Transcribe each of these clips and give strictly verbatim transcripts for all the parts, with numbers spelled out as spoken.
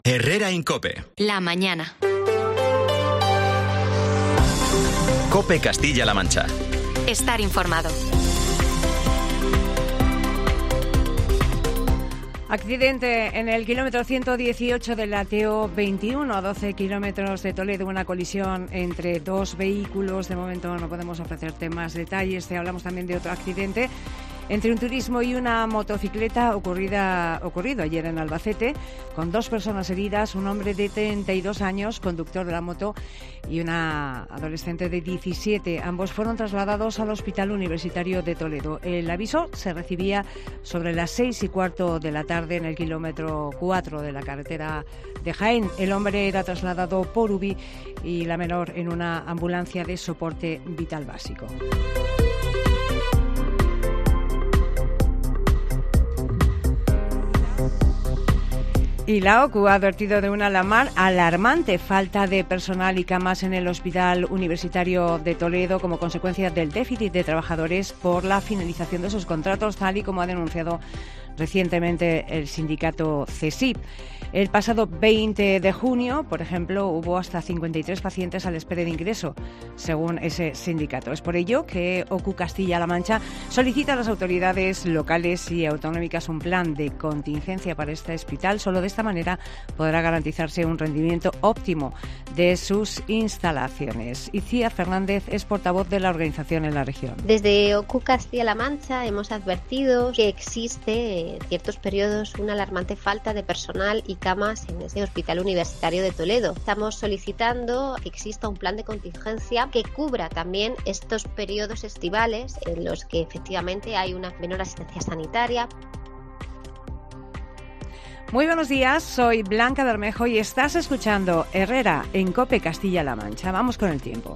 Herrera Incope. La mañana. Cope Castilla-La Mancha. Estar informado. Accidente en el kilómetro ciento dieciocho de la T O veintiuno, a doce kilómetros de Toledo, una colisión entre dos vehículos. De momento no podemos ofrecerte más detalles. Te hablamos también de otro accidente entre un turismo y una motocicleta ocurrida, ocurrido ayer en Albacete, con dos personas heridas, un hombre de treinta y dos años, conductor de la moto, y una adolescente de diecisiete. Ambos fueron trasladados al Hospital Universitario de Toledo. El aviso se recibía sobre las seis y cuarto de la tarde en el kilómetro cuatro de la carretera de Jaén. El hombre era trasladado por U B I y la menor en una ambulancia de soporte vital básico. Y la OCU ha advertido de una alarmante falta de personal y camas en el Hospital Universitario de Toledo como consecuencia del déficit de trabajadores por la finalización de sus contratos, tal y como ha denunciado recientemente el sindicato CESIP. El pasado veinte de junio, por ejemplo, hubo hasta cincuenta y tres pacientes a la espera de ingreso, según ese sindicato. Es por ello que OCU Castilla-La Mancha solicita a las autoridades locales y autonómicas un plan de contingencia para este hospital. Solo de esta manera podrá garantizarse un rendimiento óptimo de sus instalaciones. Icía Fernández es portavoz de la organización en la región. Desde OCU Castilla-La Mancha hemos advertido que existe en ciertos periodos una alarmante falta de personal y camas en ese Hospital Universitario de Toledo. Estamos solicitando que exista un plan de contingencia que cubra también estos periodos estivales en los que efectivamente hay una menor asistencia sanitaria. Muy buenos días, soy Blanca Bermejo y estás escuchando Herrera en Cope Castilla-La Mancha. Vamos con el tiempo.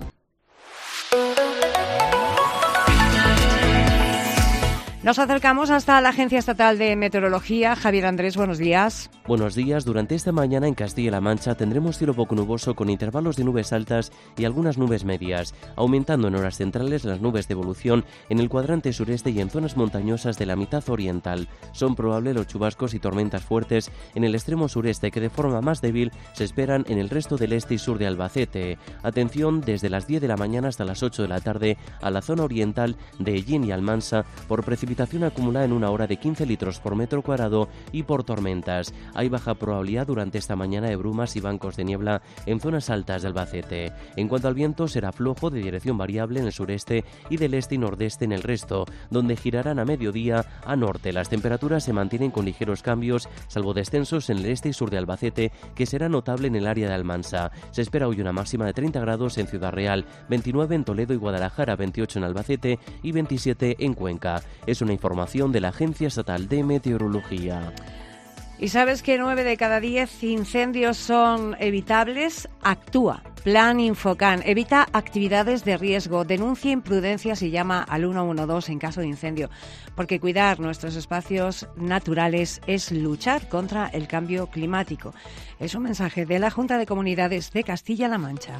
Nos acercamos hasta la Agencia Estatal de Meteorología. Javier Andrés, buenos días. Buenos días. Durante esta mañana en Castilla-La Mancha tendremos cielo poco nuboso con intervalos de nubes altas y algunas nubes medias, aumentando en horas centrales las nubes de evolución en el cuadrante sureste y en zonas montañosas de la mitad oriental. Son probables los chubascos y tormentas fuertes en el extremo sureste, que de forma más débil se esperan en el resto del este y sur de Albacete. Atención desde las diez de la mañana hasta las ocho de la tarde a la zona oriental de Ellín y Almansa por precipitaciones acumulada en una hora de quince litros por metro cuadrado y por tormentas. Hay baja probabilidad durante esta mañana de brumas y bancos de niebla en zonas altas de Albacete. En cuanto al viento, será flojo de dirección variable en el sureste y del este y nordeste en el resto, donde girarán a mediodía a norte. Las temperaturas se mantienen con ligeros cambios, salvo descensos en el este y sur de Albacete, que será notable en el área de Almansa. Se espera hoy una máxima de treinta grados en Ciudad Real, veintinueve en Toledo y Guadalajara, veintiocho en Albacete y veintisiete en Cuenca. Es una información de la Agencia Estatal de Meteorología. ¿Y sabes que nueve de cada diez incendios son evitables? Actúa. Plan Infocan. Evita actividades de riesgo. Denuncia imprudencias y llama al uno uno dos en caso de incendio. Porque cuidar nuestros espacios naturales es luchar contra el cambio climático. Es un mensaje de la Junta de Comunidades de Castilla-La Mancha.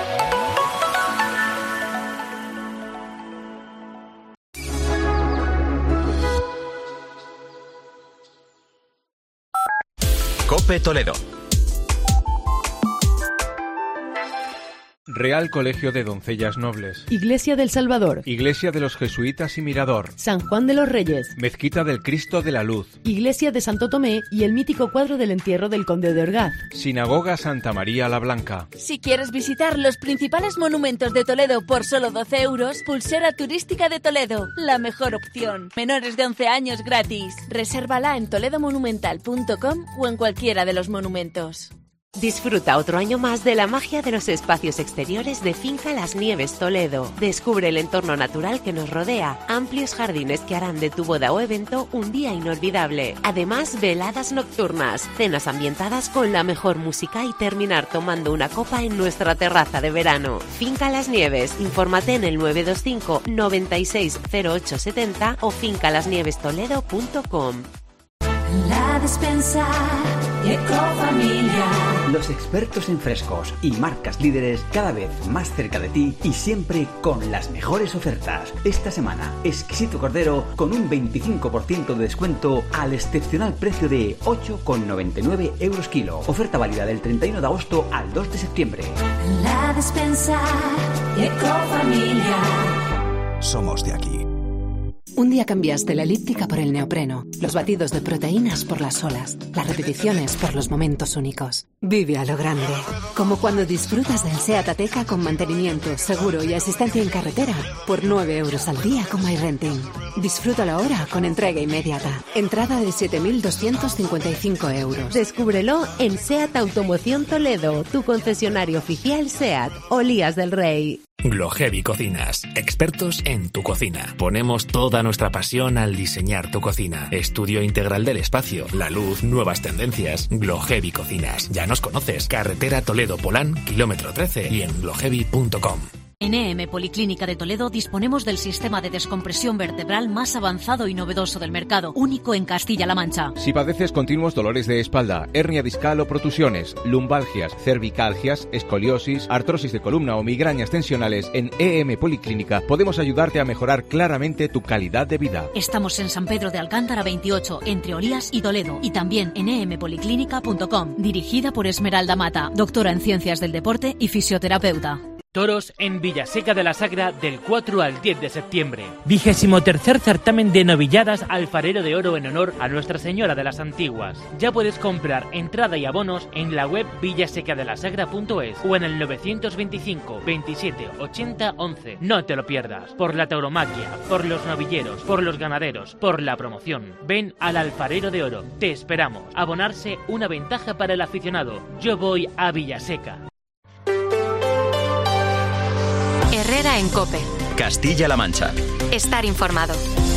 Cope Toledo. Real Colegio de Doncellas Nobles. Iglesia del Salvador. Iglesia de los Jesuitas y Mirador. San Juan de los Reyes. Mezquita del Cristo de la Luz. Iglesia de Santo Tomé y el mítico cuadro del entierro del Conde de Orgaz. Sinagoga Santa María la Blanca. Si quieres visitar los principales monumentos de Toledo por solo doce euros, Pulsera Turística de Toledo, la mejor opción. Menores de once años gratis. Resérvala en toledo monumental punto com o en cualquiera de los monumentos. Disfruta otro año más de la magia de los espacios exteriores de Finca Las Nieves Toledo. Descubre el entorno natural que nos rodea, amplios jardines que harán de tu boda o evento un día inolvidable. Además, veladas nocturnas, cenas ambientadas con la mejor música y terminar tomando una copa en nuestra terraza de verano. Finca Las Nieves, infórmate en el nueve dos cinco, noventa y seis, cero ocho setenta o finca las nieves toledo punto com. La Despensa y Ecofamilia Los expertos en frescos y marcas líderes cada vez más cerca de ti y siempre con las mejores ofertas. Esta semana, exquisito cordero con un veinticinco por ciento de descuento al excepcional precio de ocho con noventa y nueve euros kilo. Oferta válida del treinta y uno de agosto al dos de septiembre. La Despensa y Ecofamilia. Somos de aquí. Un día cambiaste la elíptica por el neopreno, los batidos de proteínas por las olas, las repeticiones por los momentos únicos. Vive a lo grande, como cuando disfrutas del SEAT Ateca con mantenimiento, seguro y asistencia en carretera por nueve euros al día con MyRenting. Disfrútalo ahora con entrega inmediata. Entrada de siete mil doscientos cincuenta y cinco euros. Descúbrelo en SEAT Automoción Toledo, tu concesionario oficial SEAT, Olías del Rey. Glohevi Cocinas, expertos en tu cocina. Ponemos toda nuestra pasión al diseñar tu cocina. Estudio integral del espacio, la luz, nuevas tendencias. Glohevi Cocinas. Ya nos conoces. Carretera Toledo-Polán, kilómetro trece y en glohevi punto com. En E M Policlínica de Toledo disponemos del sistema de descompresión vertebral más avanzado y novedoso del mercado, único en Castilla-La Mancha. Si padeces continuos dolores de espalda, hernia discal o protusiones, lumbalgias, cervicalgias, escoliosis, artrosis de columna o migrañas tensionales, en E M Policlínica podemos ayudarte a mejorar claramente tu calidad de vida. Estamos en San Pedro de Alcántara veintiocho, entre Olías y Toledo, y también en e m policlínica punto com, dirigida por Esmeralda Mata, doctora en Ciencias del Deporte y fisioterapeuta. Toros en Villaseca de la Sagra del cuatro al diez de septiembre. Vigésimo tercer certamen de novilladas Alfarero de Oro en honor a Nuestra Señora de las Antiguas. Ya puedes comprar entrada y abonos en la web villasecadelasagra punto es o en el novecientos veinticinco veintisiete ochenta once. No te lo pierdas. Por la tauromaquia, por los novilleros, por los ganaderos, por la promoción. Ven al Alfarero de Oro. Te esperamos. Abonarse, una ventaja para el aficionado. Yo voy a Villaseca. Herrera en COPE. Castilla-La Mancha. Estar informado.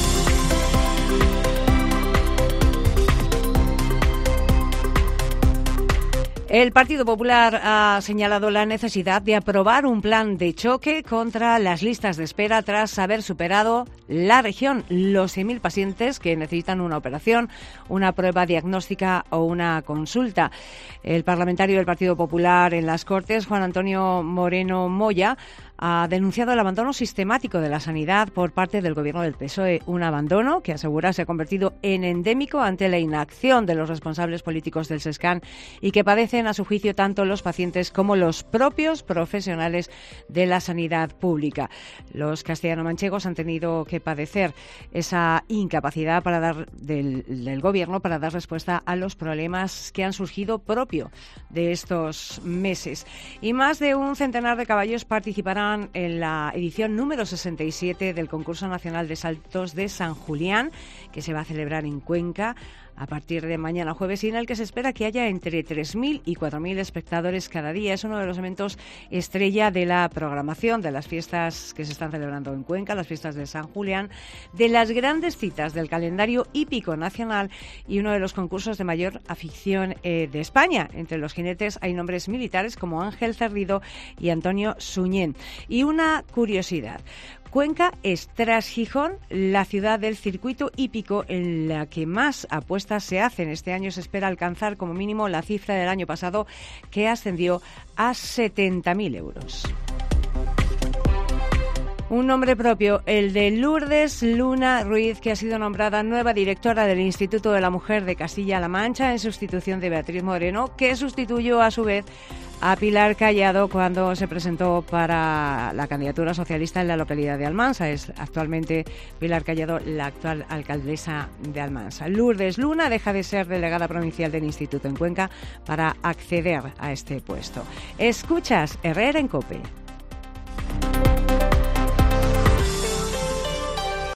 El Partido Popular ha señalado la necesidad de aprobar un plan de choque contra las listas de espera tras haber superado la región los cien mil pacientes que necesitan una operación, una prueba diagnóstica o una consulta. El parlamentario del Partido Popular en las Cortes, Juan Antonio Moreno Moya, ha denunciado el abandono sistemático de la sanidad por parte del gobierno del P S O E, un abandono que asegura se ha convertido en endémico ante la inacción de los responsables políticos del SESCAN y que padecen a su juicio tanto los pacientes como los propios profesionales de la sanidad pública. Los castellano-manchegos han tenido que padecer esa incapacidad para dar del, del gobierno para dar respuesta a los problemas que han surgido propio de estos meses. Y más de un centenar de caballos participarán en la edición número sesenta y siete del Concurso Nacional de Saltos de San Julián, que se va a celebrar en Cuenca a partir de mañana jueves y en el que se espera que haya entre tres mil y cuatro mil espectadores cada día. Es uno de los eventos estrella de la programación de las fiestas que se están celebrando en Cuenca, las fiestas de San Julián, de las grandes citas del calendario hípico nacional y uno de los concursos de mayor afición eh, de España. Entre los jinetes hay nombres militares como Ángel Cerrido y Antonio Suñén. Y una curiosidad: Cuenca es, tras Gijón, la ciudad del circuito hípico en la que más apuestas se hacen. Este año se espera alcanzar como mínimo la cifra del año pasado, que ascendió a setenta mil euros. Un nombre propio, el de Lourdes Luna Ruiz, que ha sido nombrada nueva directora del Instituto de la Mujer de Castilla-La Mancha en sustitución de Beatriz Moreno, que sustituyó a su vez a Pilar Callado cuando se presentó para la candidatura socialista en la localidad de Almansa. Es actualmente Pilar Callado la actual alcaldesa de Almansa. Lourdes Luna deja de ser delegada provincial del Instituto en Cuenca para acceder a este puesto. Escuchas Herrera en COPE.